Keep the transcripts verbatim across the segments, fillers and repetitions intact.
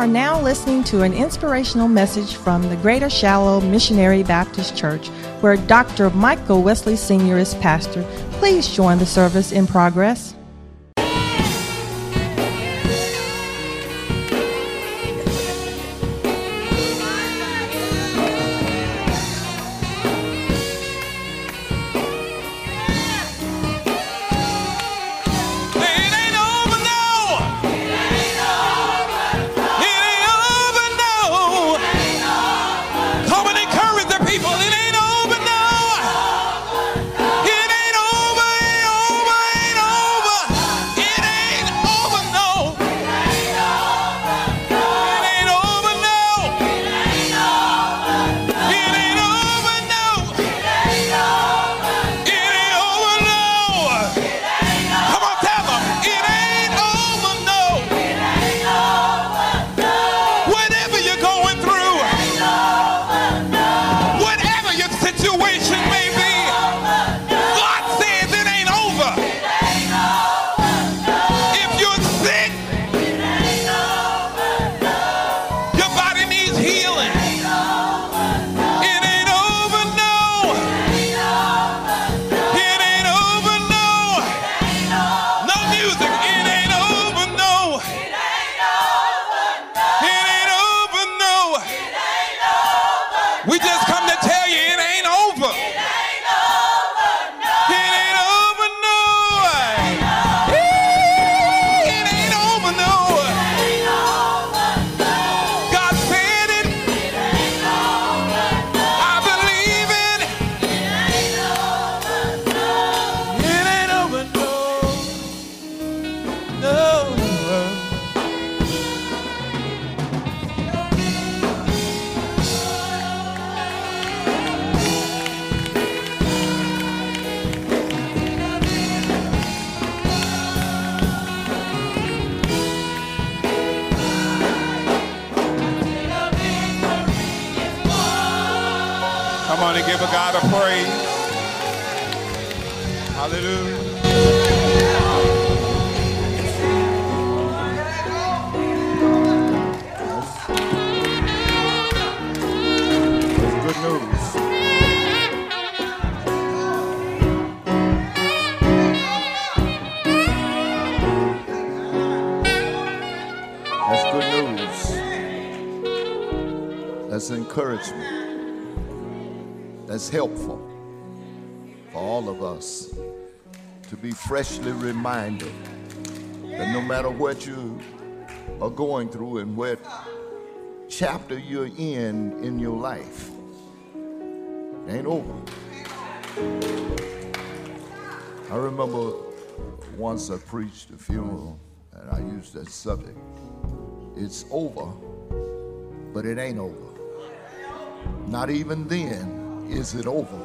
are now listening to an inspirational message from the Greater Shallow Missionary Baptist Church, where Doctor Michael Wesley Senior is pastor. Please join the service in progress. Give a God a praise. Hallelujah. That's good news. That's good news. That's encouragement. That's helpful for all of us to be freshly reminded that no matter what you are going through and what chapter you're in in your life, it ain't over. I remember once I preached a funeral and I used that subject. It's over, but it ain't over. Not even then is it over.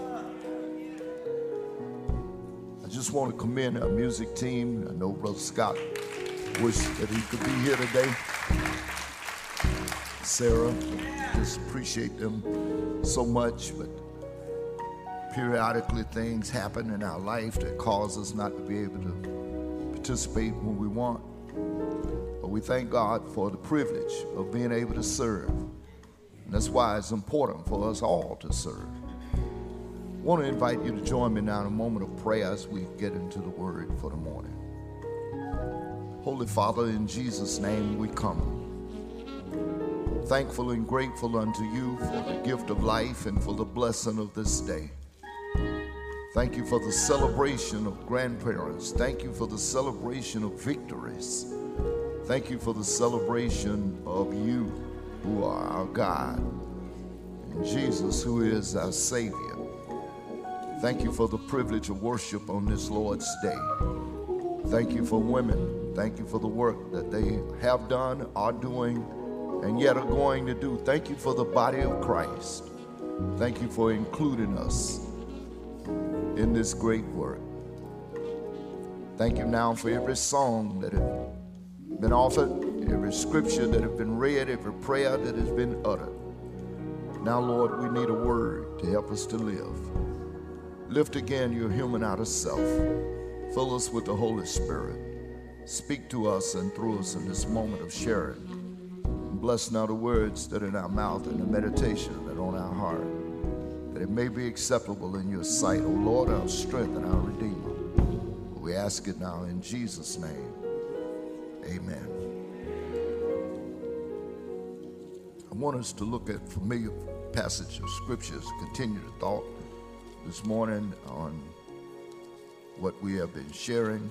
I just want to commend our music team. I know Brother Scott wished that he could be here today. Sarah, just appreciate them so much, but periodically things happen in our life that cause us not to be able to participate when we want. But we thank God for the privilege of being able to serve. And that's why it's important for us all to serve. I want to invite you to join me now in a moment of prayer as we get into the word for the morning. Holy Father, in Jesus' name we come. Thankful and grateful unto you for the gift of life and for the blessing of this day. Thank you for the celebration of grandparents. Thank you for the celebration of victories. Thank you for the celebration of you, who are our God, and Jesus, who is our Savior. Thank you for the privilege of worship on this Lord's Day. Thank you for women. Thank you for the work that they have done, are doing, and yet are going to do. Thank you for the body of Christ. Thank you for including us in this great work. Thank you now for every song that has been offered, every scripture that has been read, every prayer that has been uttered. Now, Lord, we need a word to help us to live. Lift again your human outer self. Fill us with the Holy Spirit. Speak to us and through us in this moment of sharing. bless now the words that are in our mouth and the meditation that are on our heart, that it may be acceptable in your sight, O Lord, our strength and our Redeemer. We ask it now in Jesus' name. Amen. I want us to look at familiar passage of scriptures, continue the thought this morning on what we have been sharing.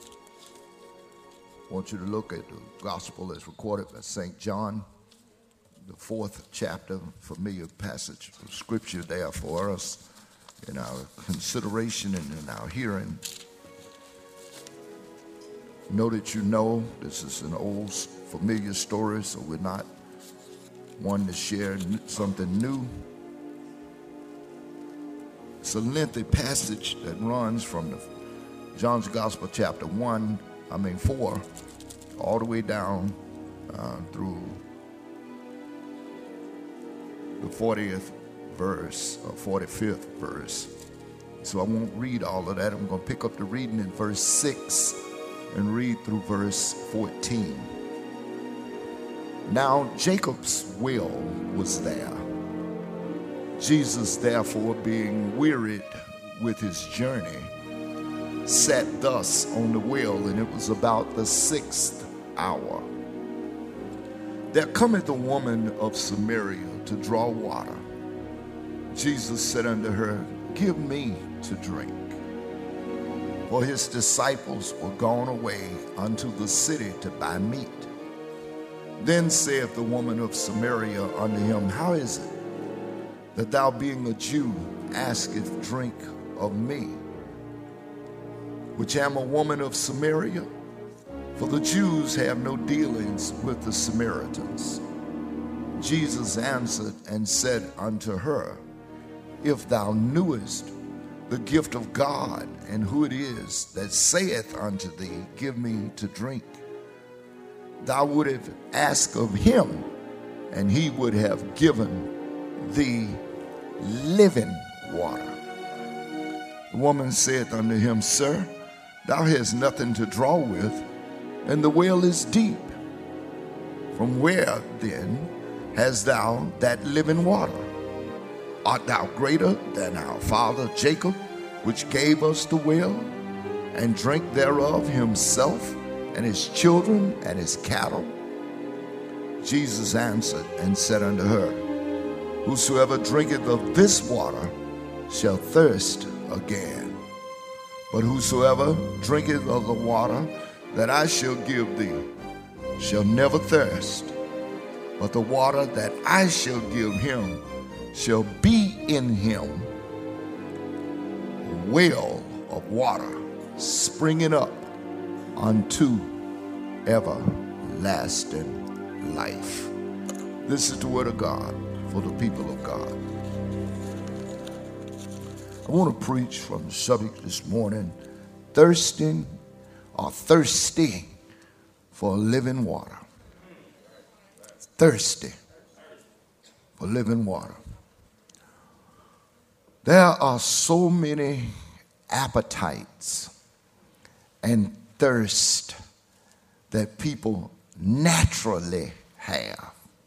I want you to look at the gospel as recorded by Saint John, the fourth chapter, familiar passage of scripture there for us in our consideration and in our hearing. Know that you know this is an old familiar story, so we're not one to share something new. It's a lengthy passage that runs from the John's Gospel chapter one, I mean four, all the way down uh, through the fortieth verse, or forty-fifth verse. So I won't read all of that. I'm going to pick up the reading in verse six and read through verse fourteen. Now Jacob's well was there. Jesus, therefore, being wearied with his journey, sat thus on the well, and it was about the sixth hour. There cometh a woman of Samaria to draw water. Jesus said unto her, Give me to drink. For his disciples were gone away unto the city to buy meat. Then saith the woman of Samaria unto him, How is it that thou, being a Jew, askest drink of me, which am a woman of Samaria? For the Jews have no dealings with the Samaritans. Jesus answered and said unto her, If thou knewest the gift of God, and who it is that saith unto thee, Give me to drink, thou would have asked of him, and he would have given thee living water. The woman said unto him, Sir, thou hast nothing to draw with, and the well is deep. From where, then, hast thou that living water? Art thou greater than our father Jacob, which gave us the well, and drank thereof himself, and his children, and his cattle? Jesus answered and said unto her, Whosoever drinketh of this water shall thirst again. But whosoever drinketh of the water that I shall give thee shall never thirst. But the water that I shall give him shall be in him a well of water springing up unto everlasting life. This is the word of God for the people of God. I want to preach from the subject this morning, thirsting or thirsty for living water. Thirsty for living water. There are so many appetites and thirst that people naturally have.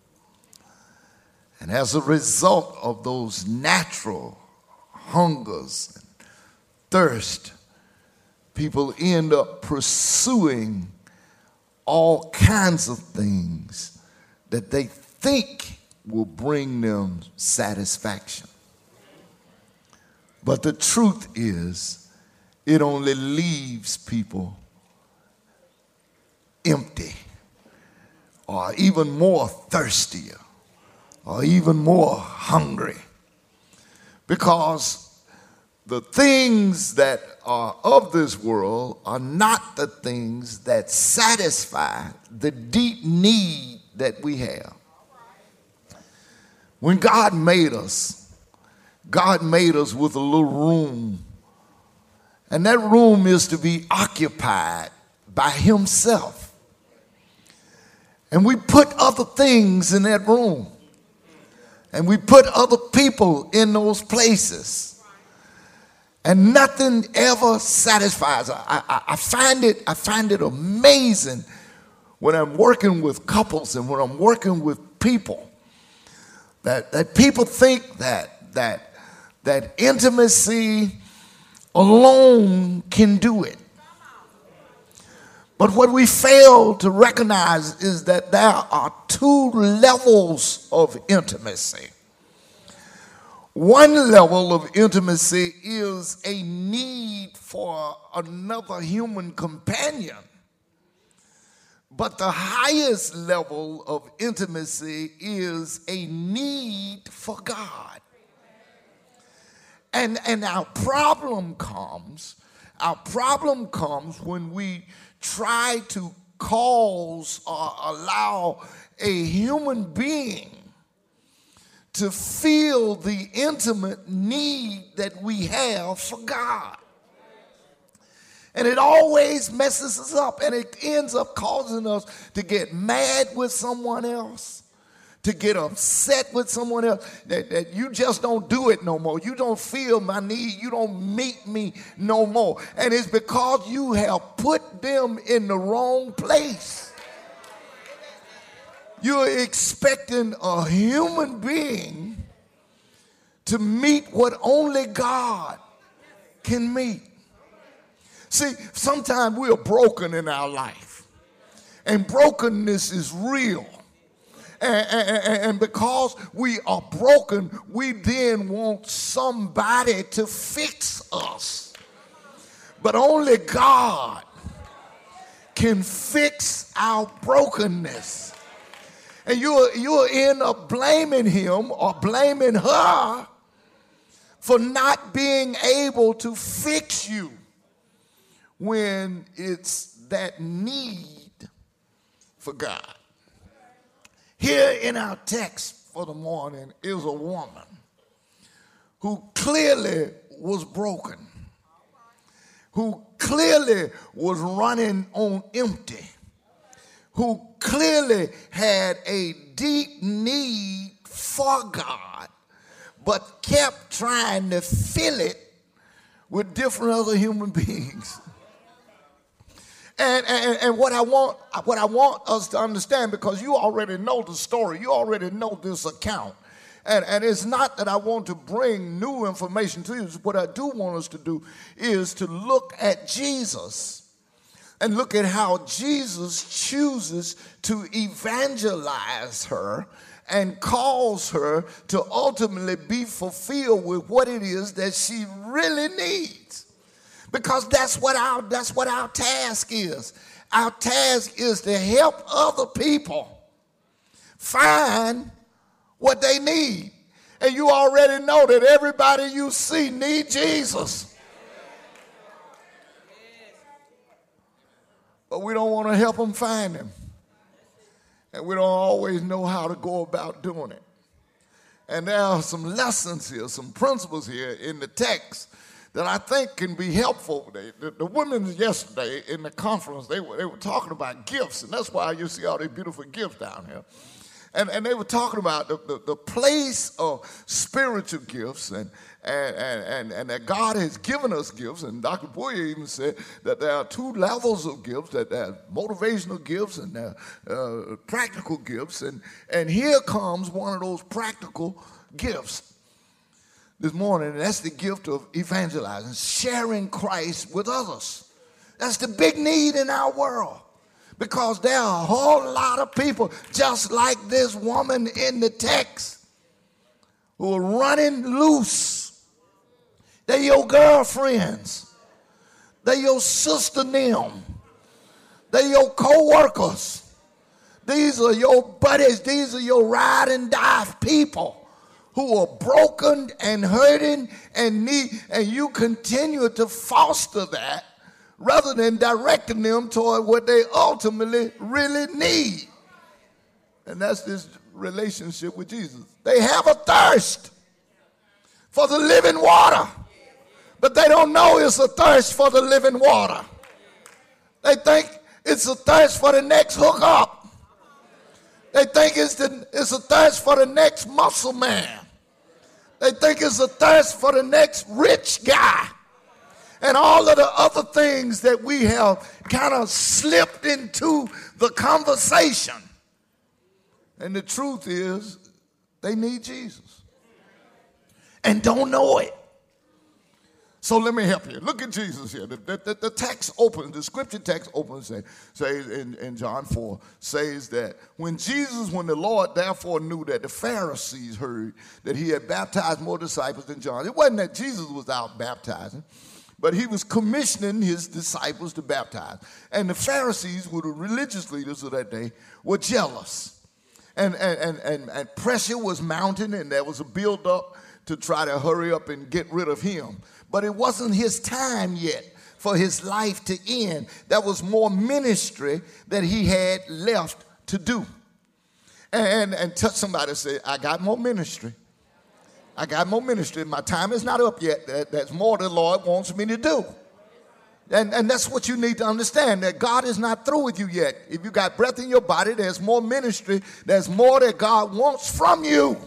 And as a result of those natural hungers and thirst, people end up pursuing all kinds of things that they think will bring them satisfaction. But the truth is, it only leaves people empty, or even more thirstier, or even more hungry. Because the things that are of this world are not the things that satisfy the deep need that we have. When God made us, God made us with a little room, and that room is to be occupied by himself. And we put other things in that room, and we put other people in those places, and nothing ever satisfies. I, I, I find it, I find it amazing when I'm working with couples and when I'm working with people, that, that people think that, that, that intimacy alone can do it. But what we fail to recognize is that there are two levels of intimacy. One level of intimacy is a need for another human companion. But the highest level of intimacy is a need for God. And, and our problem comes, our problem comes when we try to cause or allow a human being to feel the intimate need that we have for God. And it always messes us up, and it ends up causing us to get mad with someone else, to get upset with someone else, that, that you just don't do it no more. You don't feel my need. You don't meet me no more. And it's because you have put them in the wrong place. You're expecting a human being to meet what only God can meet. See, sometimes we are broken in our life, and brokenness is real. And, and, and because we are broken, we then want somebody to fix us. But only God can fix our brokenness. And you'll, you'll end up blaming him or blaming her for not being able to fix you when it's that need for God. Here in our text for the morning is a woman who clearly was broken, who clearly was running on empty, who clearly had a deep need for God, but kept trying to fill it with different other human beings. And, and, and what I want what I want us to understand, because you already know the story, you already know this account. And, and it's not that I want to bring new information to you. What I do want us to do is to look at Jesus and look at how Jesus chooses to evangelize her and cause her to ultimately be fulfilled with what it is that she really needs. Because that's what our that's what our task is. Our task is to help other people find what they need. And you already know that everybody you see need Jesus. But we don't want to help them find him. And we don't always know how to go about doing it. And there are some lessons here, some principles here in the text that I think can be helpful. They, the, the women yesterday in the conference, they were, they were talking about gifts, and that's why you see all these beautiful gifts down here. And, and they were talking about the, the, the place of spiritual gifts and, and, and, and that God has given us gifts. And Doctor Boyer even said that there are two levels of gifts, that there are motivational gifts and there are uh, practical gifts. And, and here comes one of those practical gifts this morning, and that's the gift of evangelizing, sharing Christ with others. That's the big need in our world, because there are a whole lot of people just like this woman in the text who are running loose. They're your girlfriends. They're your sister them. They're your co-workers. These are your buddies. These are your ride and die people who are broken and hurting and need, and you continue to foster that rather than directing them toward what they ultimately really need. And that's this relationship with Jesus. They have a thirst for the living water, but they don't know it's a thirst for the living water. They think it's a thirst for the next hookup. They think it's, the, it's a thirst for the next muscle man. They think it's a thirst for the next rich guy. and all of the other things that we have kind of slipped into the conversation. And the truth is, they need Jesus and don't know it. So let me help you. Look at Jesus here. The, the, the text opens, the scripture text opens, say, says in, in John four, says that when Jesus, when the Lord therefore knew that the Pharisees heard that he had baptized more disciples than John. It wasn't that Jesus was out baptizing, but he was commissioning his disciples to baptize. And the Pharisees, who were the religious leaders of that day, were jealous. And, and, and, and pressure was mounting, and there was a buildup to try to hurry up and get rid of him. But it wasn't his time yet for his life to end. There was more ministry that he had left to do. And, and touch somebody and say, I got more ministry. I got more ministry. My time is not up yet. That, that's more the Lord wants me to do. And, and that's what you need to understand, that God is not through with you yet. If you got breath in your body, there's more ministry. There's more that God wants from you.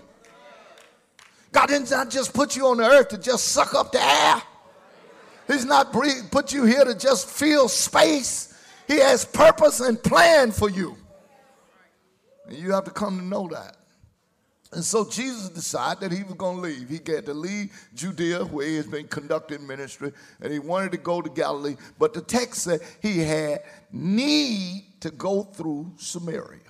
God did not just put you on the earth to just suck up the air. He's not breathe, put you here to just fill space. He has purpose and plan for you. And you have to come to know that. And so Jesus decided that he was going to leave. He had to leave Judea, where he has been conducting ministry, and he wanted to go to Galilee. But the text said he had need to go through Samaria.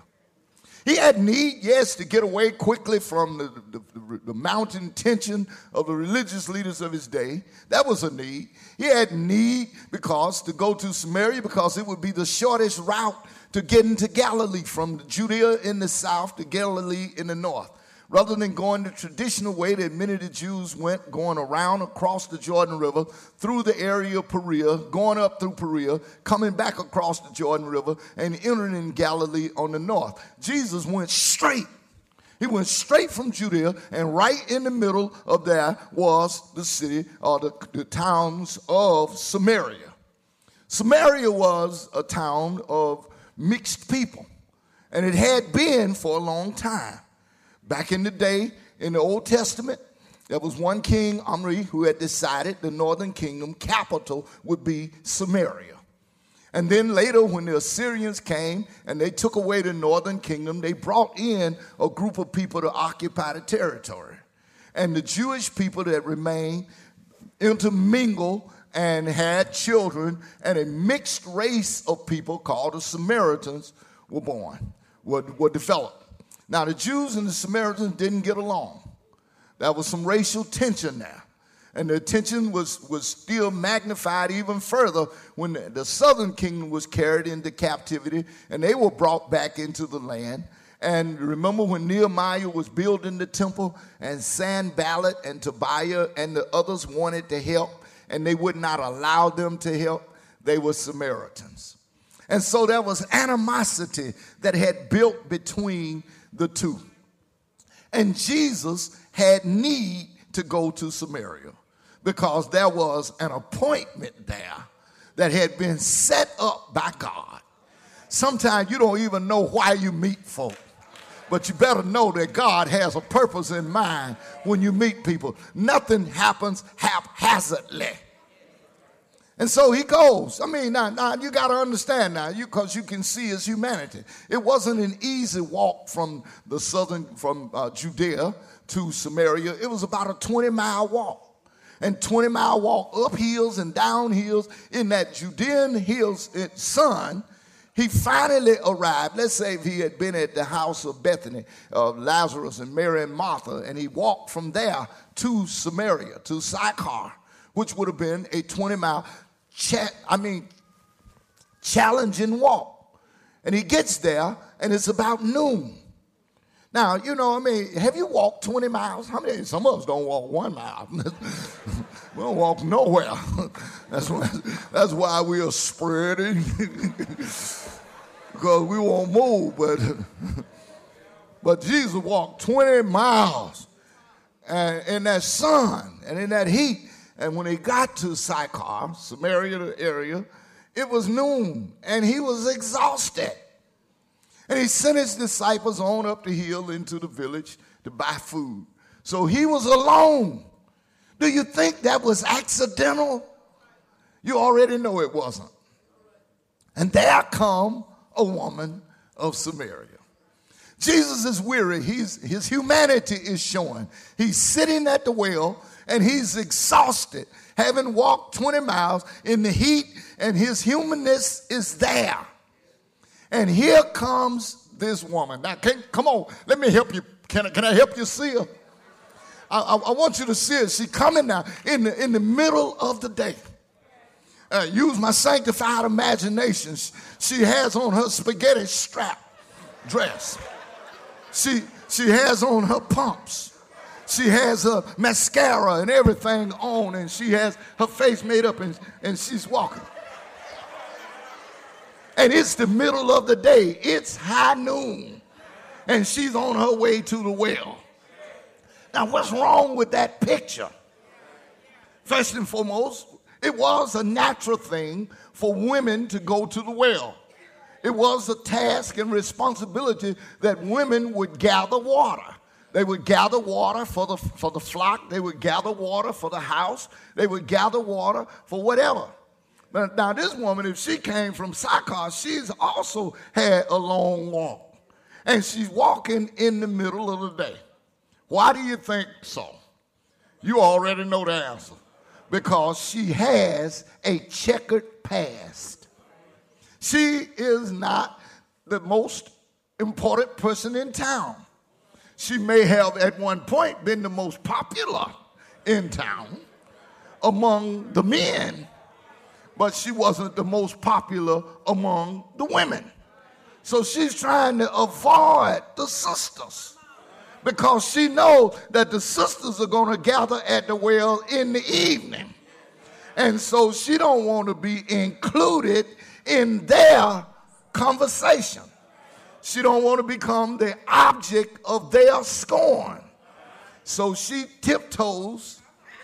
He had need, yes, to get away quickly from the, the, the, the mounting tension of the religious leaders of his day. That was a need. He had need because to go to Samaria because it would be the shortest route to get into Galilee, from Judea in the south to Galilee in the north. Rather than going the traditional way that many of the Jews went, going around across the Jordan River, through the area of Perea, going up through Perea, coming back across the Jordan River, and entering in Galilee on the north. Jesus went straight. He went straight from Judea, and right in the middle of that was the city, or the, the towns of Samaria. Samaria was a town of mixed people, and it had been for a long time. Back in the day, in the Old Testament, there was one king, Omri, who had decided the northern kingdom capital would be Samaria. And then later, when the Assyrians came and they took away the northern kingdom, they brought in a group of people to occupy the territory. And the Jewish people that remained intermingled and had children, and a mixed race of people called the Samaritans were born, were, were developed. Now, the Jews and the Samaritans didn't get along. There was some racial tension there. And the tension was, was still magnified even further when the, the southern kingdom was carried into captivity and they were brought back into the land. And remember when Nehemiah was building the temple and Sanballat and Tobiah and the others wanted to help and they would not allow them to help? They were Samaritans. And so there was animosity that had built between the two. And Jesus had need to go to Samaria because there was an appointment there that had been set up by God. Sometimes you don't even know why you meet folk, but you better know that God has a purpose in mind when you meet people. Nothing happens haphazardly. And so he goes. I mean, now, now you got to understand now, you because you can see his humanity. It wasn't an easy walk from the southern, from uh, Judea to Samaria. It was about a twenty mile walk. And twenty mile walk up hills and down hills in that Judean hills sun. He finally arrived. Let's say if he had been at the house of Bethany, of uh, Lazarus and Mary and Martha, and he walked from there to Samaria, to Sychar, which would have been a twenty mile Cha- I mean, challenging walk. And he gets there, and it's about noon. Now, you know, I mean, have you walked twenty miles? How many? Some of us don't walk one mile. We don't walk nowhere. That's why, that's why we are spreading, because we won't move. But, but Jesus walked twenty miles and in that sun and in that heat. And when he got to Sychar, Samaria, the area, it was noon, and he was exhausted. And he sent his disciples on up the hill into the village to buy food. So he was alone. Do you think that was accidental? You already know it wasn't. And there come a woman of Samaria. Jesus is weary. He's, his humanity is showing. He's sitting at the well and he's exhausted, having walked twenty miles in the heat, and his humanness is there. And here comes this woman. Now, can, come on, let me help you. Can I, can I help you see her? I, I, I want you to see her. She's coming now in the, in the middle of the day. Uh, use my sanctified imagination. She has on her spaghetti strap dress. She, she has on her pumps. She has her mascara and everything on, and she has her face made up, and, and she's walking. And it's the middle of the day. It's high noon, and she's on her way to the well. Now, what's wrong with that picture? First and foremost, it was a natural thing for women to go to the well. It was a task and responsibility that women would gather water. They would gather water for the, for the flock. They would gather water for the house. They would gather water for whatever. But now this woman, if she came from Sychar, she's also had a long walk. And she's walking in the middle of the day. Why do you think so? You already know the answer. Because she has a checkered past. She is not the most important person in town. She may have at one point been the most popular in town among the men, but she wasn't the most popular among the women. So she's trying to avoid the sisters because she knows that the sisters are going to gather at the well in the evening. And so she don't want to be included in their conversation. She don't want to become the object of their scorn. So she tiptoes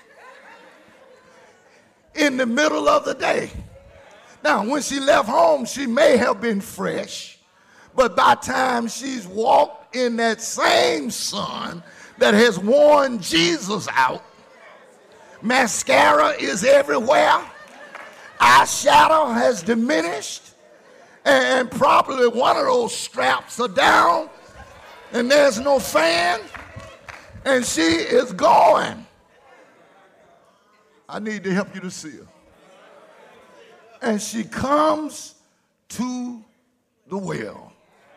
in the middle of the day. Now, when she left home, she may have been fresh, but by the time she's walked in that same sun that has worn Jesus out, mascara is everywhere, eyeshadow has diminished, and probably one of those straps are down, and there's no fan, and she is going. I need to help you to see her. And she comes to the well,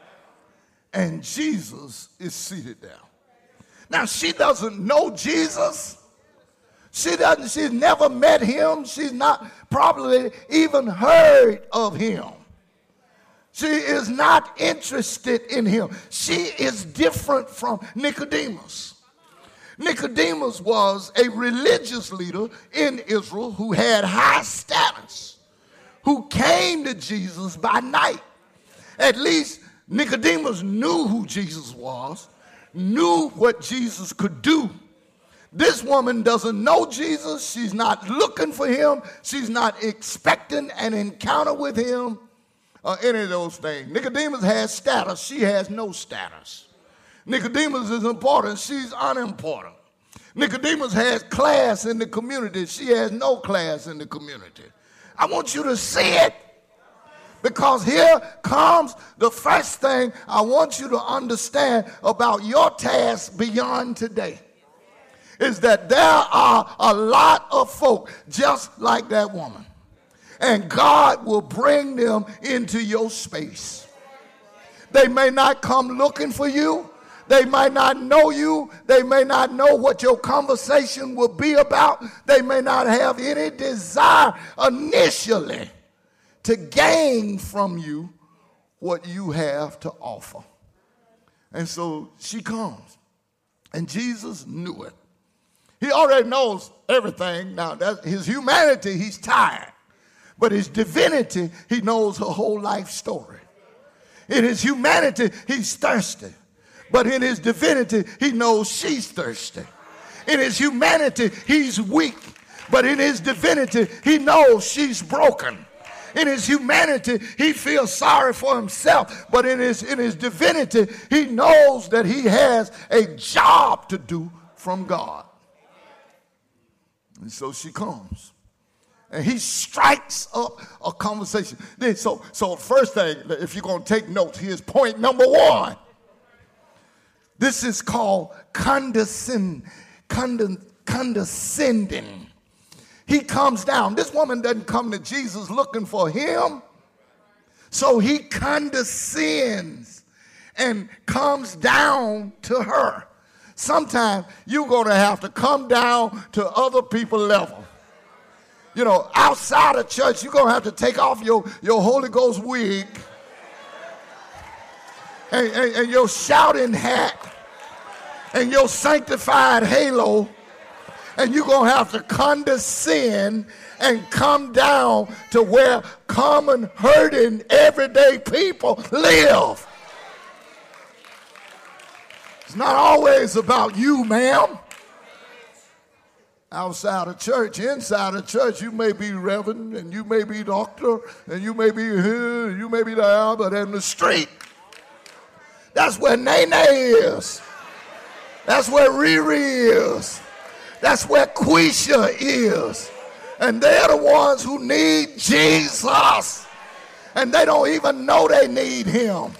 and Jesus is seated there. Now, she doesn't know Jesus. She doesn't, she's never met him. She's not probably even heard of him. She is not interested in him. She is different from Nicodemus. Nicodemus was a religious leader in Israel who had high status, who came to Jesus by night. At least Nicodemus knew who Jesus was, knew what Jesus could do. This woman doesn't know Jesus. She's not looking for him. She's not expecting an encounter with him or any of those things. Nicodemus has status. She has no status. Nicodemus is important. She's unimportant. Nicodemus has class in the community. She has no class in the community. I want you to see it, because here comes the first thing I want you to understand about your task beyond today. Is that there are a lot of folk just like that woman. And God will bring them into your space. They may not come looking for you. They might not know you. They may not know what your conversation will be about. They may not have any desire initially to gain from you what you have to offer. And so she comes. And Jesus knew it. He already knows everything. Now, that's his humanity, he's tired. But his divinity, he knows her whole life story. In his humanity, he's thirsty. But in his divinity, he knows she's thirsty. In his humanity, he's weak. But in his divinity, he knows she's broken. In his humanity, he feels sorry for himself. But in his, in his divinity, he knows that he has a job to do from God. And so she comes. And he strikes up a conversation. Then, so, so first thing, if you're going to take notes, here's point number one. This is called condescend, conde, condescending. He comes down. This woman doesn't come to Jesus looking for him. So he condescends and comes down to her. Sometimes you're going to have to come down to other people's level. You know, outside of church, you're going to have to take off your, your Holy Ghost wig and, and, and your shouting hat and your sanctified halo, and you're going to have to condescend and come down to where common, hurting, everyday people live. It's not always about you, ma'am. Outside of church, inside of church, you may be reverend and you may be doctor and you may be here, you may be there, but in the street, that's where Nene is. That's where Riri is. That's where Quisha is. And they're the ones who need Jesus. And they don't even know they need him.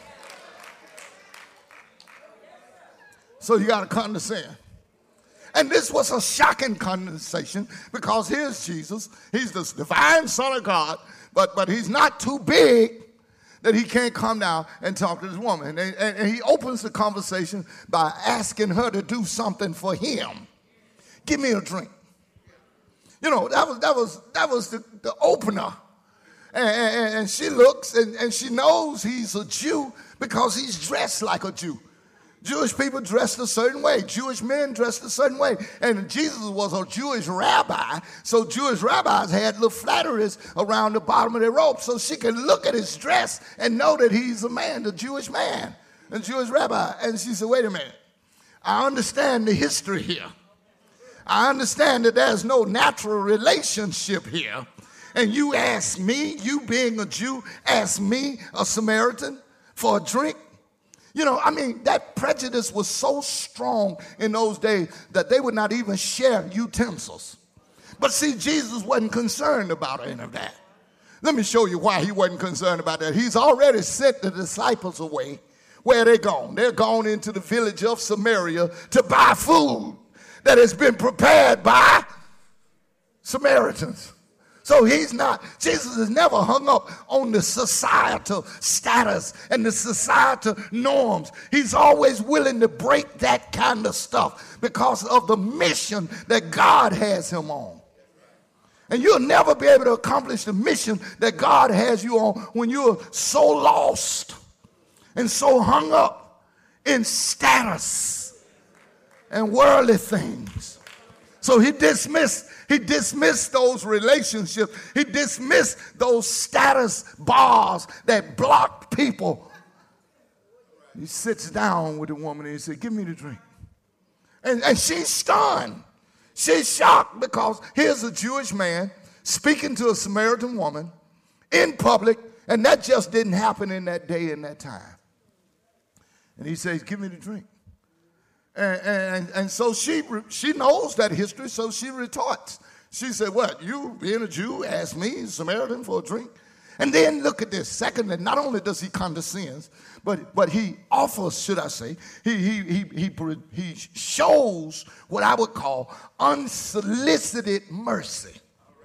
So you got to condescend. And this was a shocking condescension because here's Jesus. He's the divine Son of God, but, but he's not too big that he can't come down and talk to this woman. And, and, and he opens the conversation by asking her to do something for him. Give me a drink. You know, that was that was that was the, the opener. And, and, and she looks and, and she knows he's a Jew because he's dressed like a Jew. Jewish people dressed a certain way. Jewish men dressed a certain way. And Jesus was a Jewish rabbi. So Jewish rabbis had little flatteries around the bottom of their robe. So she could look at his dress and know that he's a man, a Jewish man, a Jewish rabbi. And she said, wait a minute. I understand the history here. I understand that there's no natural relationship here. And you ask me, you being a Jew, ask me, a Samaritan, for a drink. You know, I mean, that prejudice was so strong in those days that they would not even share utensils. But see, Jesus wasn't concerned about any of that. Let me show you why he wasn't concerned about that. He's already sent the disciples away. Where are they gone? They're gone into the village of Samaria to buy food that has been prepared by Samaritans. So he's not, Jesus has never hung up on the societal status and the societal norms. He's always willing to break that kind of stuff because of the mission that God has him on. And you'll never be able to accomplish the mission that God has you on when you're so lost and so hung up in status and worldly things. So he dismissed He dismissed those relationships. He dismissed those status bars that blocked people. He sits down with the woman and he said, give me the drink. And, and she's stunned. She's shocked because here's a Jewish man speaking to a Samaritan woman in public, and that just didn't happen in that day and that time. And he says, give me the drink. And, and, and so she she knows that history, so she retorts. She said, what, you being a Jew asked me, Samaritan, for a drink? And then look at this. Secondly, not only does he condescend, but, but he offers, should I say, he, he, he, he, he shows what I would call unsolicited mercy.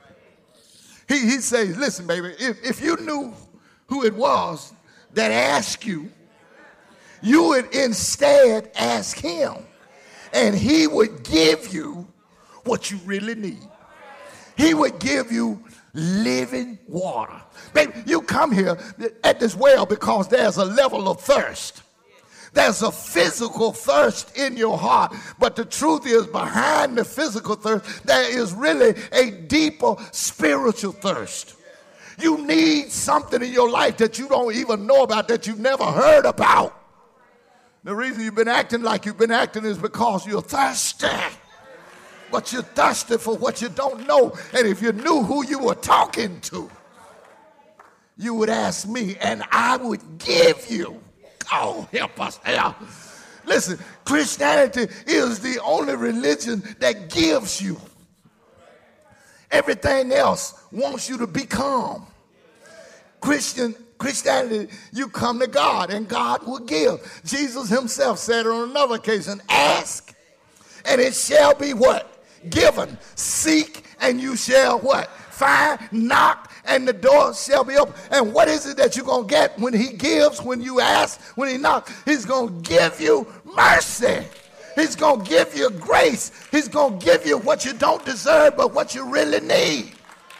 He, he says, listen, baby, if, if you knew who it was that asked you, you would instead ask him, and he would give you what you really need. He would give you living water. Baby, you come here at this well because there's a level of thirst. There's a physical thirst in your heart, but the truth is behind the physical thirst, there is really a deeper spiritual thirst. You need something in your life that you don't even know about, that you've never heard about. The reason you've been acting like you've been acting is because you're thirsty. But you're thirsty for what you don't know. And if you knew who you were talking to, you would ask me and I would give you. Oh, help us here. Listen, Christianity is the only religion that gives you. Everything else wants you to be calm. Christian Christianity, you come to God and God will give. Jesus himself said on another occasion, ask and it shall be what? Given. Seek and you shall what? Find. Knock and the door shall be open. And what is it that you're going to get when he gives, when you ask, when he knocks? He's going to give you mercy. He's going to give you grace. He's going to give you what you don't deserve, but what you really need.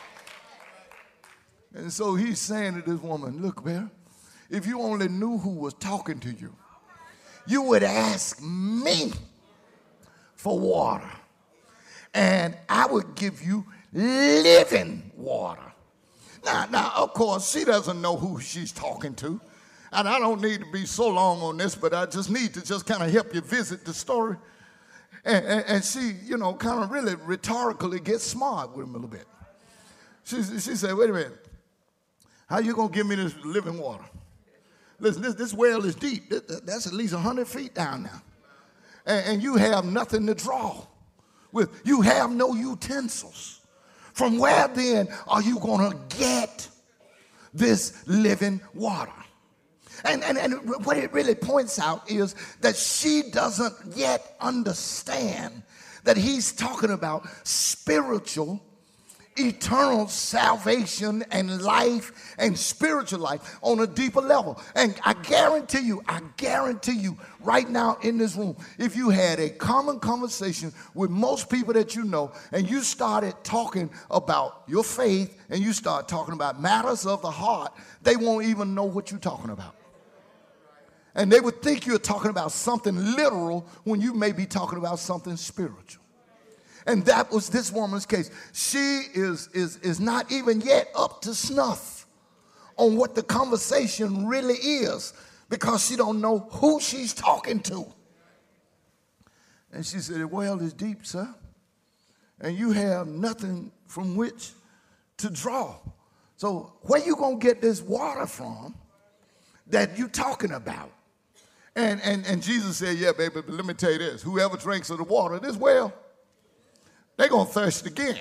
And so he's saying to this woman, look, man, if you only knew who was talking to you, you would ask me for water, and I would give you living water. Now, now, of course, she doesn't know who she's talking to. And I don't need to be so long on this, but I just need to just kind of help you visit the story. And, and, and she, you know, kind of really rhetorically gets smart with him a little bit. She, she said, wait a minute. How you going to give me this living water? Listen, this, this well is deep. That's at least one hundred feet down now. And, and you have nothing to draw with. You have no utensils. From where then are you going to get this living water? And, and, and what it really points out is that she doesn't yet understand that he's talking about spiritual, eternal salvation and life and spiritual life on a deeper level. And I guarantee you, I guarantee you right now in this room, if you had a common conversation with most people that you know and you started talking about your faith and you start talking about matters of the heart, they won't even know what you're talking about. And they would think you're talking about something literal when you may be talking about something spiritual. And that was this woman's case. She is, is, is not even yet up to snuff on what the conversation really is because she don't know who she's talking to. And she said, the well is deep, sir, and you have nothing from which to draw. So where you going to get this water from that you talking about? And, and, and Jesus said, yeah, baby, but let me tell you this. Whoever drinks of the water, this well, they're going to thirst again.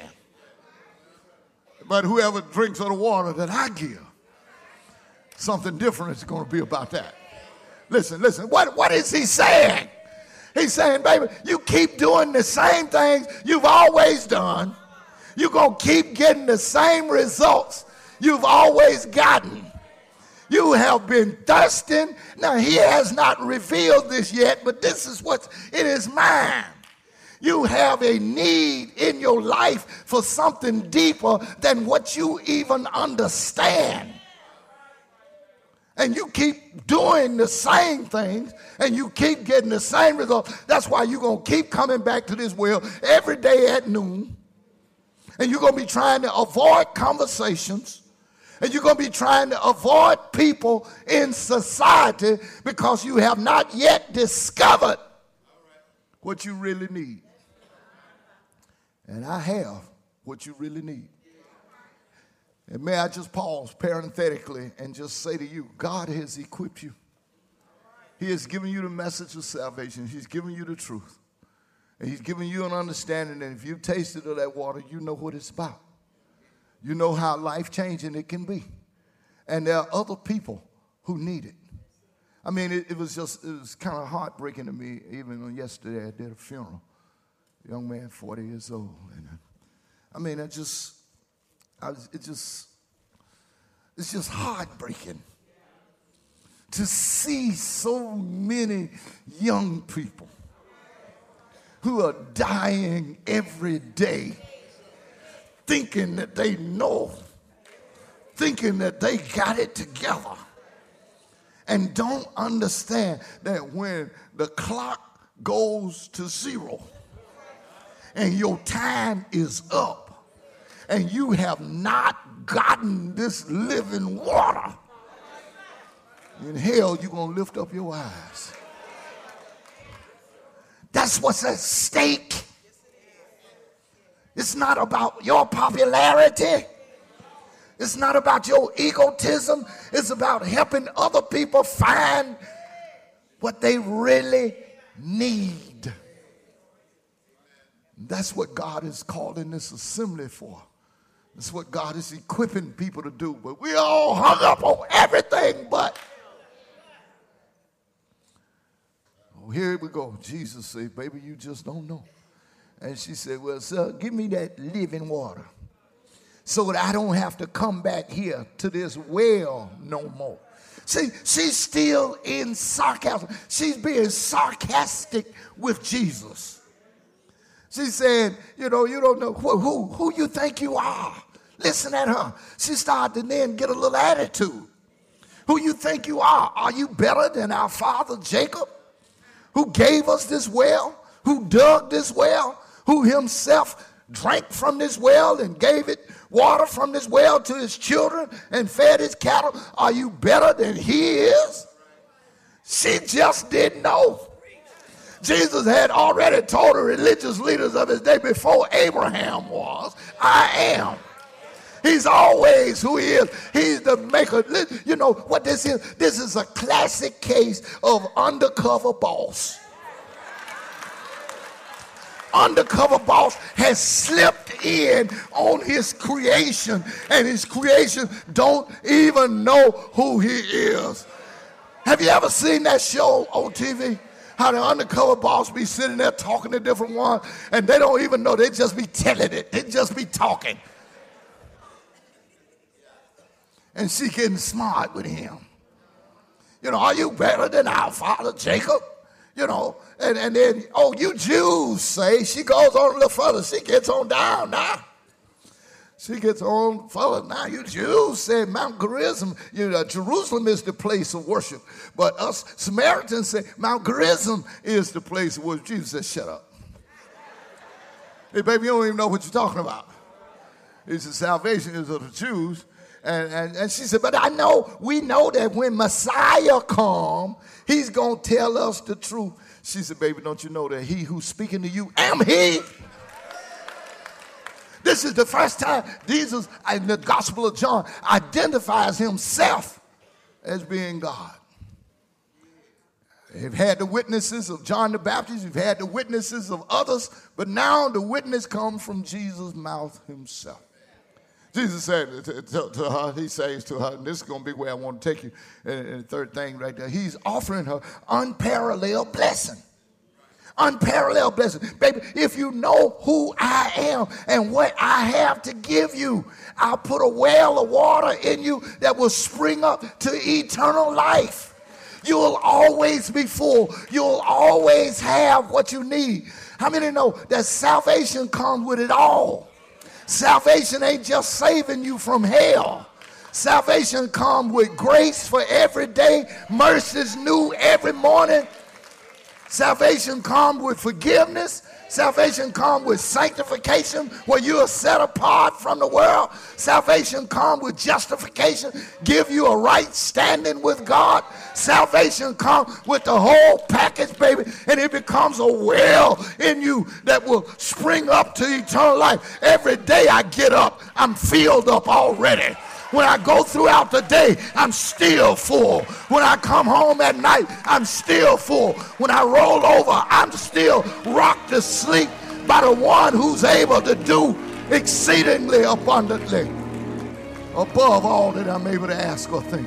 But whoever drinks of the water that I give, something different is going to be about that. Listen, listen, what, what is he saying? He's saying, baby, you keep doing the same things you've always done. You're going to keep getting the same results you've always gotten. You have been thirsting. Now, he has not revealed this yet, but this is what's in his mind. You have a need in your life for something deeper than what you even understand. And you keep doing the same things and you keep getting the same results. That's why you're going to keep coming back to this well every day at noon. And you're going to be trying to avoid conversations. And you're going to be trying to avoid people in society because you have not yet discovered what you really need. And I have what you really need. And may I just pause parenthetically and just say to you, God has equipped you. He has given you the message of salvation. He's given you the truth. And he's given you an understanding that if you've tasted of that water, you know what it's about. You know how life-changing it can be. And there are other people who need it. I mean, it, it was just, it was kind of heartbreaking to me. Even on yesterday, I did a funeral. A young man, forty years old. And I mean, I just, I was, it just, it's just heartbreaking to see so many young people who are dying every day thinking that they know, thinking that they got it together, and don't understand that when the clock goes to zero and your time is up and you have not gotten this living water, in hell you're going to lift up your eyes. That's what's at stake. It's not about your popularity. It's not about your egotism. It's about helping other people find what they really need. That's what God is calling this assembly for. That's what God is equipping people to do. But we all hung up on everything but. Oh, here we go. Jesus said, baby, you just don't know. And she said, well, sir, give me that living water so that I don't have to come back here to this well no more. See, she's still in sarcasm. She's being sarcastic with Jesus. She said, you know, you don't know who, who, who you think you are. Listen at her. She started to then get a little attitude. Who you think you are? Are you better than our father Jacob, who gave us this well, who dug this well, who himself drank from this well and gave it water from this well to his children and fed his cattle? Are you better than he is? She just didn't know. Jesus had already told the religious leaders of his day before Abraham was, I am. He's always who he is. He's the maker. You know what this is? This is a classic case of undercover boss. Undercover boss has slipped in on his creation, and his creation don't even know who he is. Have you ever seen that show on T V? How the undercover boss be sitting there talking to different ones, and they don't even know. They just be telling it. They just be talking. And she getting smart with him. You know, are you better than our father Jacob? You know, and, and then, oh, you Jews say. She goes on a little further. She gets on down now. She gets on further now. You Jews say Mount Gerizim, you know, Jerusalem is the place of worship. But us Samaritans say Mount Gerizim is the place of worship. Jesus said, shut up. Hey, baby, you don't even know what you're talking about. He said, salvation is of the Jews. And, and, and she said, but I know, we know that when Messiah comes, he's going to tell us the truth. She said, baby, don't you know that he who's speaking to you am he? This is the first time Jesus, in the Gospel of John, identifies himself as being God. You've had the witnesses of John the Baptist. You've had the witnesses of others. But now the witness comes from Jesus' mouth himself. Jesus said to, to, to her, he says to her, and this is going to be where I want to take you, and, and the third thing right there, he's offering her unparalleled blessing. Unparalleled blessing. Baby, if you know who I am and what I have to give you, I'll put a well of water in you that will spring up to eternal life. You'll always be full. You'll always have what you need. How many know that salvation comes with it all? Salvation ain't just saving you from hell. Salvation comes with grace for every day. Mercies new every morning. Salvation comes with forgiveness. Salvation comes with sanctification, where you are set apart from the world. Salvation comes with justification, give you a right standing with God. Salvation comes with the whole package, baby, and it becomes a well in you that will spring up to eternal life. Every day I get up, I'm filled up already. When I go throughout the day, I'm still full. When I come home at night, I'm still full. When I roll over, I'm still rocked to sleep by the one who's able to do exceedingly abundantly above all that I'm able to ask or think.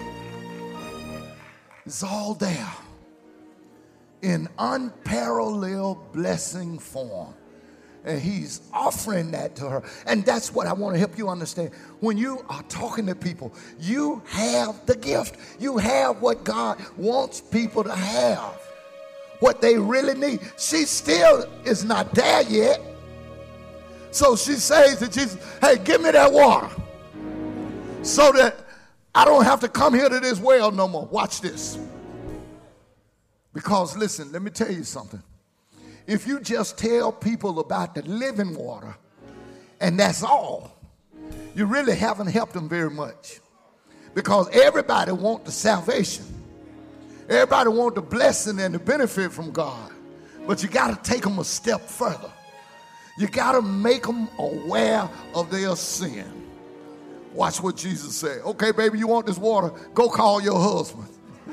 It's all there in unparalleled blessing form. And he's offering that to her. And that's what I want to help you understand. When you are talking to people, you have the gift. You have what God wants people to have. What they really need. She still is not there yet. So she says to Jesus, hey, give me that water so that I don't have to come here to this well no more. Watch this. Because listen, let me tell you something. If you just tell people about the living water and that's all, you really haven't helped them very much. Because everybody wants the salvation. Everybody wants the blessing and the benefit from God. But you got to take them a step further. You got to make them aware of their sin. Watch what Jesus said. Okay, baby, you want this water? Go call your husband.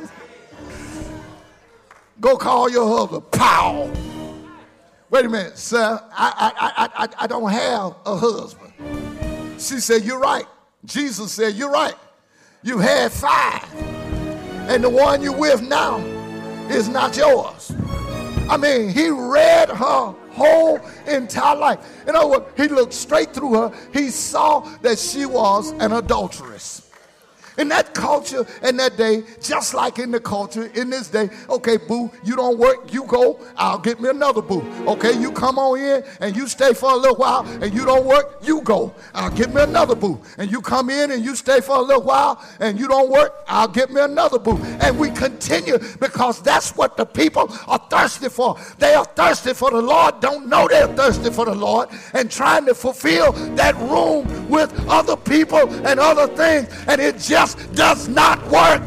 Go call your husband. Pow! Wait a minute, sir. I, I, I, I, I don't have a husband. She said, you're right. Jesus said, you're right. You had five. And the one you're with now is not yours. I mean, he read her whole entire life. In other words, he looked straight through her. He saw that she was an adulteress. In that culture, in that day, just like in the culture in this day, okay, boo, you don't work, you go, I'll get me another boo. Okay, you come on in and you stay for a little while and you don't work, you go, I'll get me another boo. And you come in and you stay for a little while and you don't work, I'll get me another boo. And we continue because that's what the people are thirsty for. They are thirsty for the Lord, don't know they're thirsty for the Lord, and trying to fulfill that room with other people and other things, and it just does not work.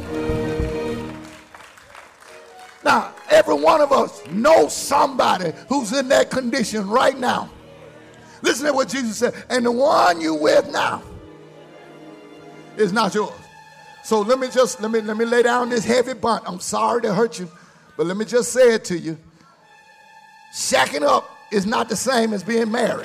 Now, every one of us knows somebody who's in that condition right now. Listen to what Jesus said. And the one you with now is not yours. So let me just, let me, let me lay down this heavy bunt. I'm sorry to hurt you, but let me just say it to you. Shacking up is not the same as being married.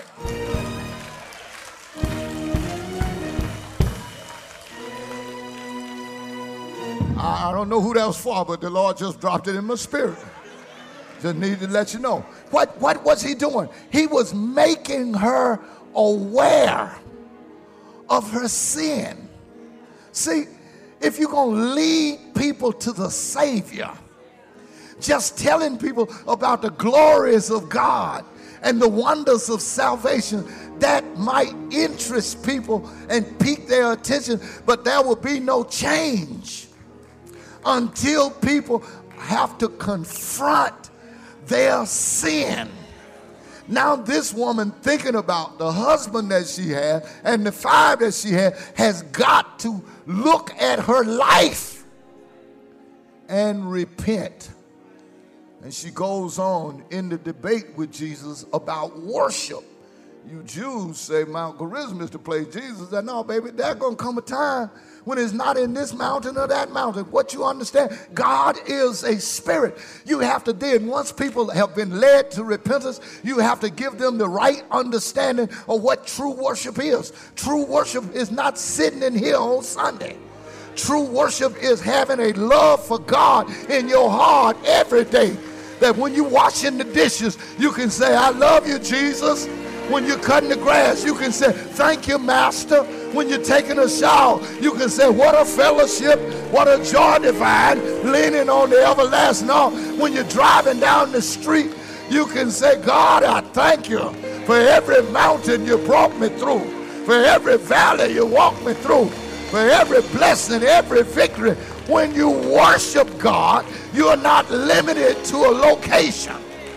I don't know who that was for, but the Lord just dropped it in my spirit. Just needed to let you know. What, what was he doing? He was making her aware of her sin. See, if you're going to lead people to the Savior, just telling people about the glories of God and the wonders of salvation, that might interest people and pique their attention, but there will be no change until people have to confront their sin. Now this woman, thinking about the husband that she had and the five that she had, has got to look at her life and repent. And she goes on in the debate with Jesus about worship. You Jews say Mount Gerizim is the place. Jesus said, no, baby, there's going to come a time when it's not in this mountain or that mountain. What you understand, God is a spirit. You have to then, once people have been led to repentance, you have to give them the right understanding of what true worship is. True worship is not sitting in here on Sunday. True worship is having a love for God in your heart every day. That when you're washing the dishes, you can say, I love you, Jesus. When you're cutting the grass, you can say, thank you, Master. When you're taking a shower, you can say, what a fellowship, what a joy divine, leaning on the everlasting arm. When you're driving down the street, you can say, God, I thank you for every mountain you brought me through, for every valley you walked me through, for every blessing, every victory. When you worship God, you are not limited to a location.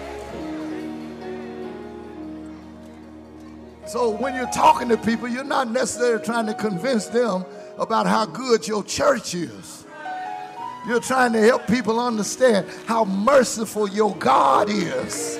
So when you're talking to people, you're not necessarily trying to convince them about how good your church is. You're trying to help people understand how merciful your God is.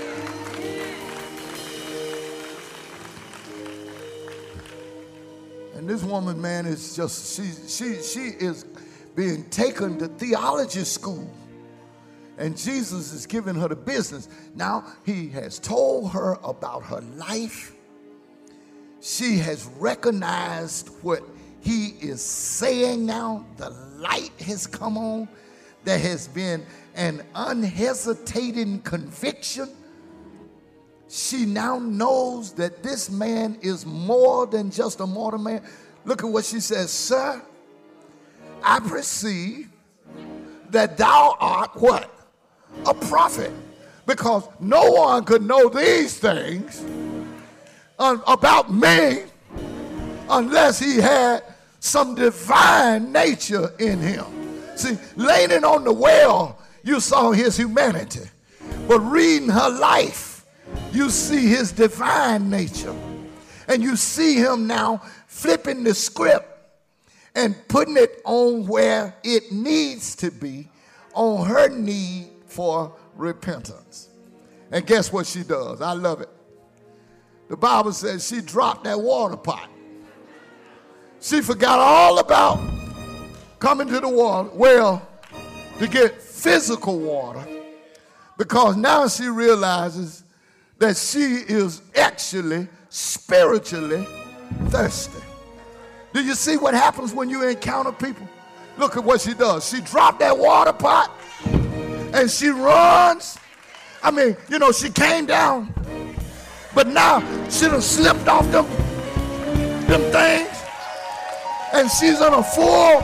And this woman, man, is just, she, she, she is being taken to theology school. And Jesus is giving her the business. Now, he has told her about her life. She has recognized what he is saying now. The light has come on. There has been an unhesitating conviction. She now knows that this man is more than just a mortal man. Look at what she says. Sir, I perceive that thou art what? A prophet. Because no one could know these things about me unless he had some divine nature in him. See, leaning on the well, you saw his humanity. But reading her life, you see his divine nature. And you see him now flipping the script and putting it on where it needs to be, on her need for repentance. And guess what she does? I love it. The Bible says she dropped that water pot. She forgot all about coming to the water, well, to get physical water, because now she realizes that she is actually spiritually thirsty. Do you see what happens when you encounter people? Look at what she does. She dropped that water pot and she runs. I mean, you know, she came down, but now she done slipped off them, them things, and she's on a full,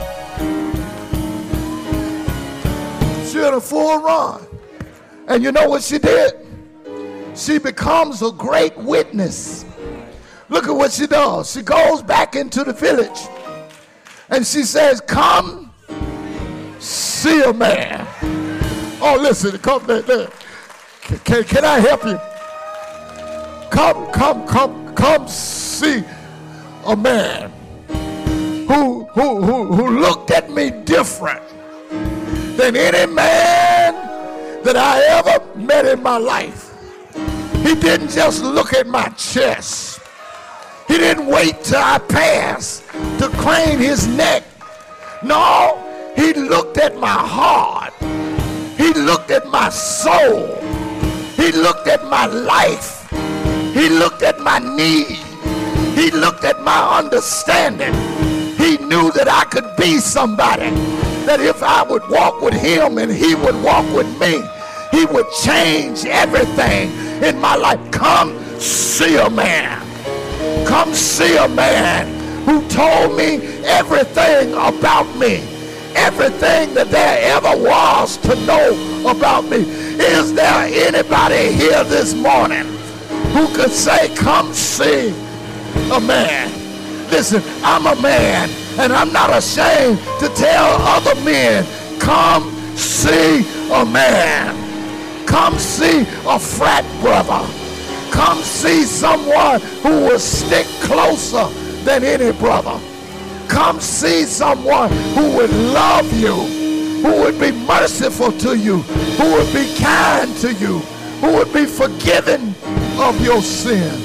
she's on a full run. And you know what she did? She becomes a great witness. Look at what she does. She goes back into the village and she says, come see a man. Oh, listen, come there, there. Can, can I help you? Come, come, come, come see a man who, who, who, who looked at me different than any man that I ever met in my life. He didn't just look at my chest. He didn't wait till I passed to crane his neck. No, he looked at my heart. He looked at my soul. He looked at my life. He looked at my need. He looked at my understanding. He knew that I could be somebody, that if I would walk with him and he would walk with me, he would change everything in my life. Come see a man. Come see a man who told me everything about me, everything that there ever was to know about me. Is there anybody here this morning who could say, come see a man? Listen, I'm a man, and I'm not ashamed to tell other men, come see a man. Come see a frat brother. Come see someone who will stick closer than any brother. Come see someone who would love you, who would be merciful to you, who would be kind to you, who would be forgiven of your sin.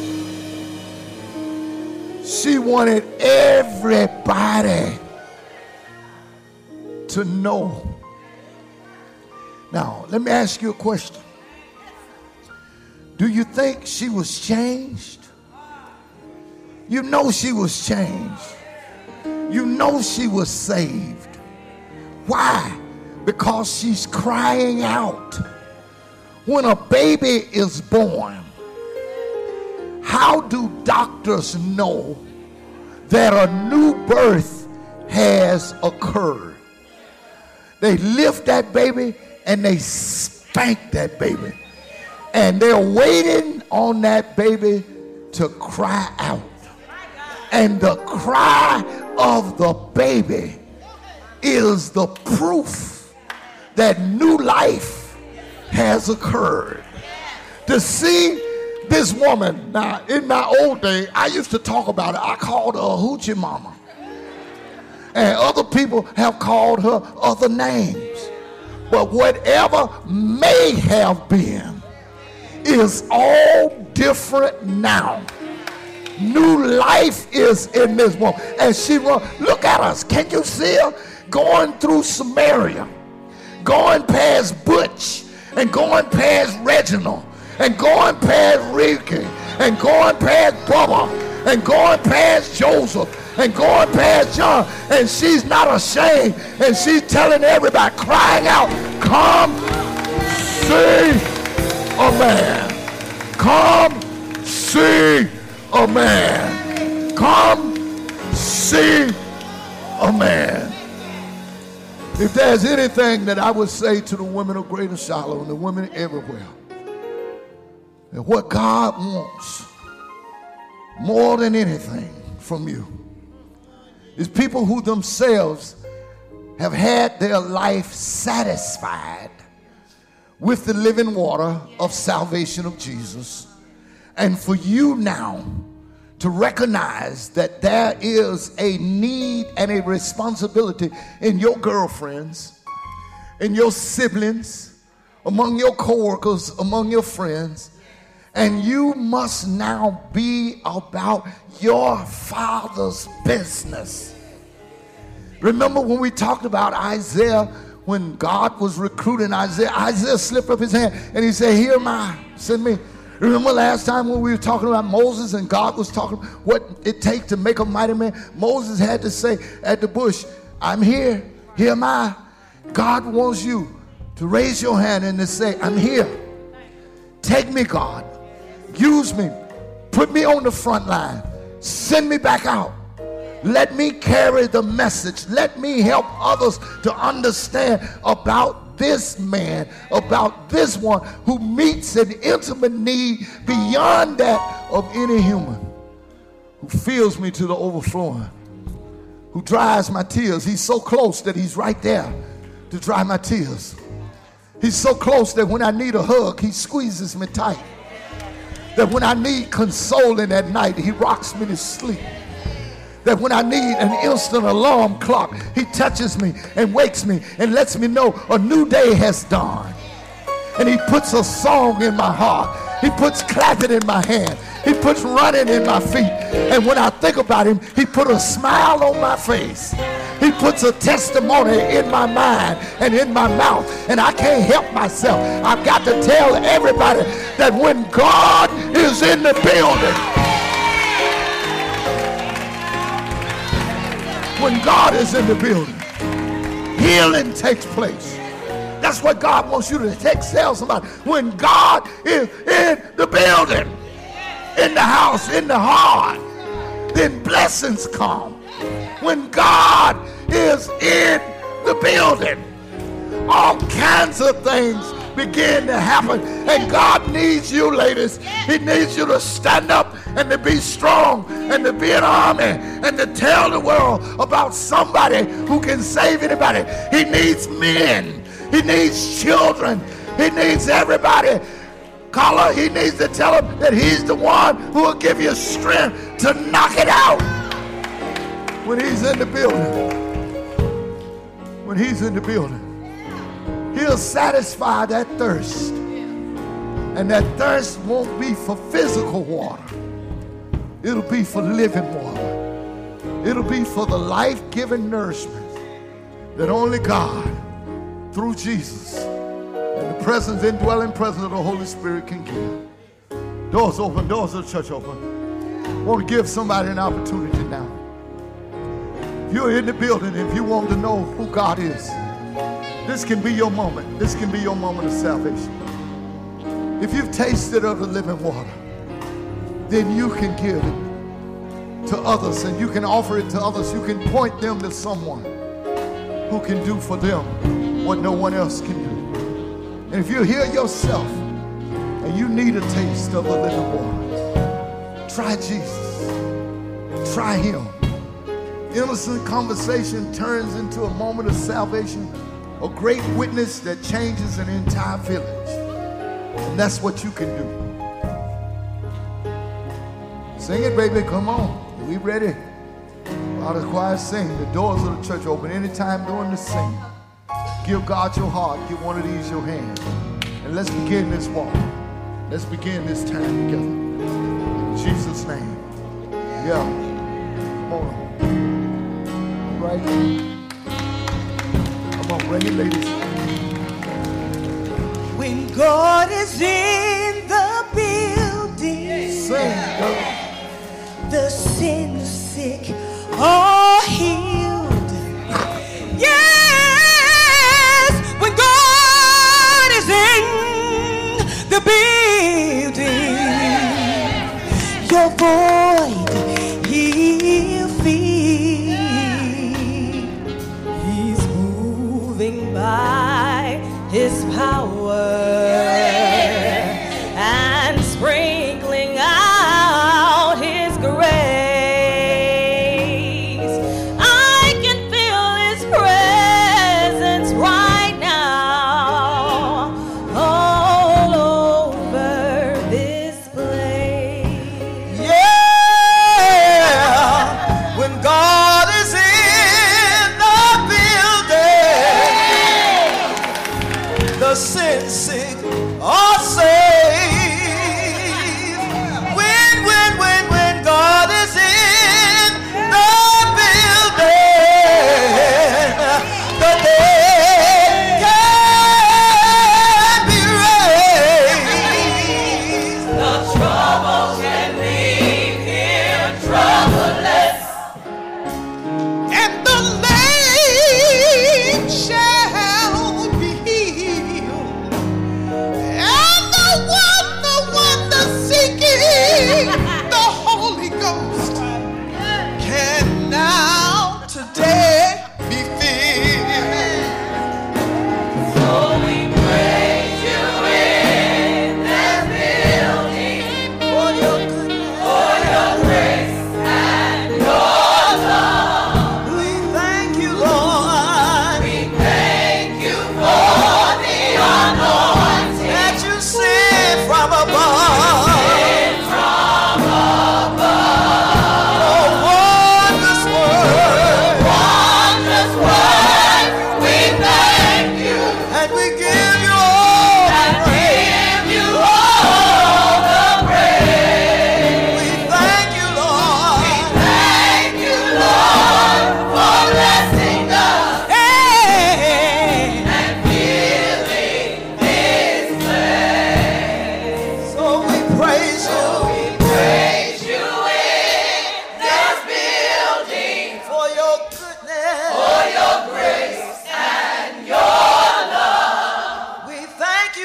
She wanted everybody to know. Now, let me ask you a question. Do you think she was changed? You know she was changed. You know she was saved. Why? Because she's crying out. When a baby is born, how do doctors know that a new birth has occurred? They lift that baby and they spank that baby. And they're waiting on that baby to cry out. And the cry of the baby is the proof that new life has occurred. To see this woman, now in my old day, I used to talk about it. I called her a hoochie mama. And other people have called her other names. But whatever may have been is all different now. New life is in this woman. And she run, look at us. Can you see her going through Samaria, going past Butch, and going past Reginald, and going past Ricky, and going past Bubba, and going past Joseph, and going past John, and she's not ashamed, and she's telling everybody, crying out, come see a man. Come see a man. Come see a man. If there's anything that I would say to the women of Greater Shiloh and the women everywhere, that what God wants more than anything from you is people who themselves have had their life satisfied with the living water of salvation of Jesus, and for you now to recognize that there is a need and a responsibility in your girlfriends, in your siblings, among your coworkers, among your friends, and you must now be about your Father's business. Remember when we talked about Isaiah, when God was recruiting Isaiah, Isaiah slipped up his hand and he said, here am I, send me. Remember last time when we were talking about Moses and God was talking what it takes to make a mighty man? Moses had to say at the bush, I'm here, here am I. God wants you to raise your hand and to say, I'm here. Take me, God. Use me. Put me on the front line. Send me back out. Let me carry the message. Let me help others to understand about this man, about this one who meets an intimate need beyond that of any human, who fills me to the overflowing, who dries my tears. He's so close that he's right there to dry my tears. He's so close that when I need a hug, he squeezes me tight. That when I need consoling at night, he rocks me to sleep. That when I need an instant alarm clock, he touches me and wakes me and lets me know a new day has dawned. And he puts a song in my heart. He puts clapping in my hand. He puts running in my feet. And when I think about him, he put a smile on my face. He puts a testimony in my mind and in my mouth. And I can't help myself. I've got to tell everybody that when God is in the building, when God is in the building, healing takes place. That's what God wants you to take, tell somebody. When God is in the building, in the house, in the heart, then blessings come. When God is in the building, all kinds of things begin to happen. And God needs you, ladies. He needs you to stand up and to be strong and to be an army and to tell the world about somebody who can save anybody. He needs men. He needs children. He needs everybody. Caller, he needs to tell him that he's the one who will give you strength to knock it out when he's in the building. When he's in the building, he'll satisfy that thirst. And that thirst won't be for physical water. It'll be for living water. It'll be for the life-giving nourishment that only God, through Jesus, and the presence, indwelling presence of the Holy Spirit can give. Doors open, doors of the church open. I want to give somebody an opportunity now. If you're in the building, if you want to know who God is, this can be your moment. This can be your moment of salvation. If you've tasted of the living water, then you can give it to others and you can offer it to others. You can point them to someone who can do for them what no one else can do. And if you're here yourself and you need a taste of the living water, try Jesus. Try him. Innocent conversation turns into a moment of salvation, a great witness that changes an entire village. And that's what you can do. Sing it, baby. Come on. We ready. While the choir sing, the doors of the church open anytime during the sing. Give God your heart. Give one of these your hand. And let's begin this walk. Let's begin this time together. In Jesus' name. Yeah. Come on. All right. Come on, bring it, ladies. When God is in the building, sing, girl. The sin sick are healed. Yes, when God is in the building, your void he'll fill. He's moving by his power and sprinkling out his grace. I can feel his presence right now all over this place. Yeah, when God is in the building, the sin sick are saved. When, when, when, when God is in the building, the dead can be raised. The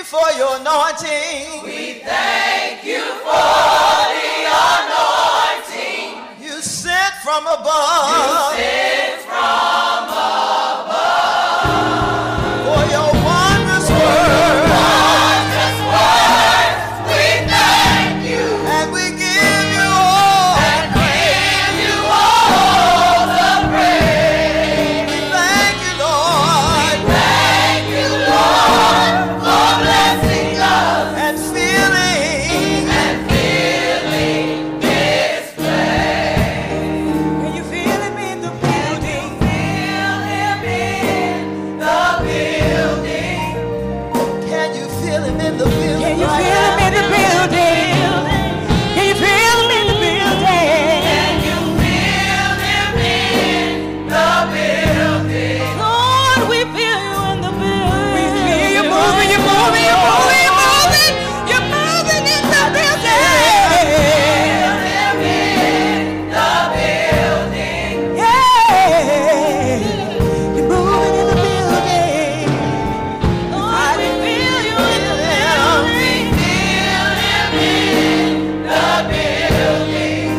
for your anointing. We thank you for the anointing. You sent from above. You sent from above. For your wondrous word. Wondrous word. We thank you. And we give you all. And give you all the praise. We thank you, Lord. Thank you, Lord, for blessing us And feeling. and filling this place. Can you feel him in the building? Feel him in the building. Can you feel him in the building? Can you feel him in the building? Can you feel him in the building? Can you feel him in the building? Lord, we feel you in the building. We feel you moving, you're moving, you're moving, you're moving. You're moving in the building. Feel him in the building. Yeah. You're moving in the building. Lord, we feel you in the building. Feel him in the building.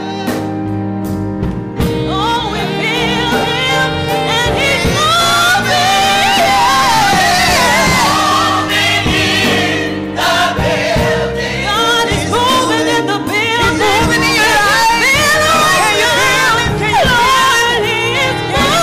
Oh, we feel him and he's moving. Moving in the building. God is moving in the building. moving in your life. Feel it, Can you feel it? Can you feel it? Lord, he is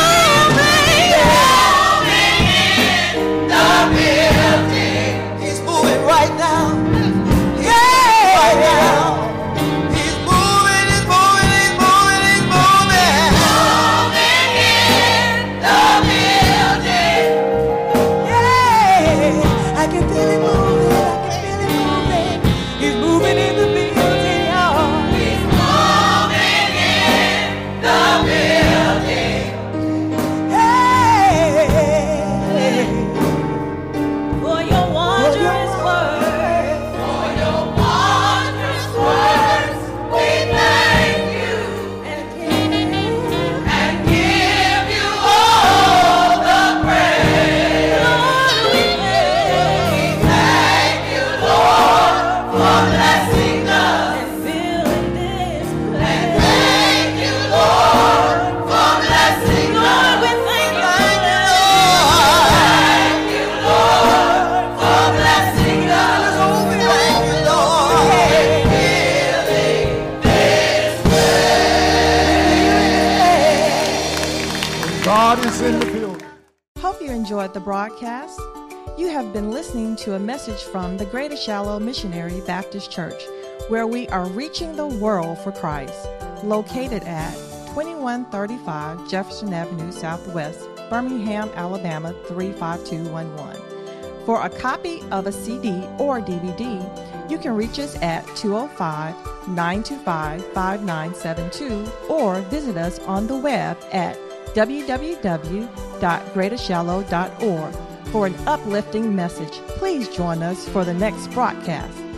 moving. Moving in the building. He's moving right now. He's Yeah. moving right now. He's moving, he's moving, he's moving, he's moving. Moving in the building. Yeah. I can feel it moving. I can feel it moving. He's moving in the building, y'all. He's moving in the building. Hey. For your wondrous word. For your wondrous words. We thank you. And give, and give you all the praise. Lord, we thank, we thank you, Lord, for blessing us and filling this place. Thank you, Lord, for blessing us. Lord, we thank you. Thank you, Lord, for blessing us. Thank you, Lord. God is in the building. Hope you enjoyed the broadcast. You have been listening to a message from the Greater Shallow Missionary Baptist Church, where we are reaching the world for Christ, located at twenty-one thirty-five Jefferson Avenue Southwest, Birmingham, Alabama three five two one one. For a copy of a C D or D V D, you can reach us at two oh five, nine two five, five nine seven two or visit us on the web at w w w dot greater shallow dot org for an uplifting message. Please join us for the next broadcast.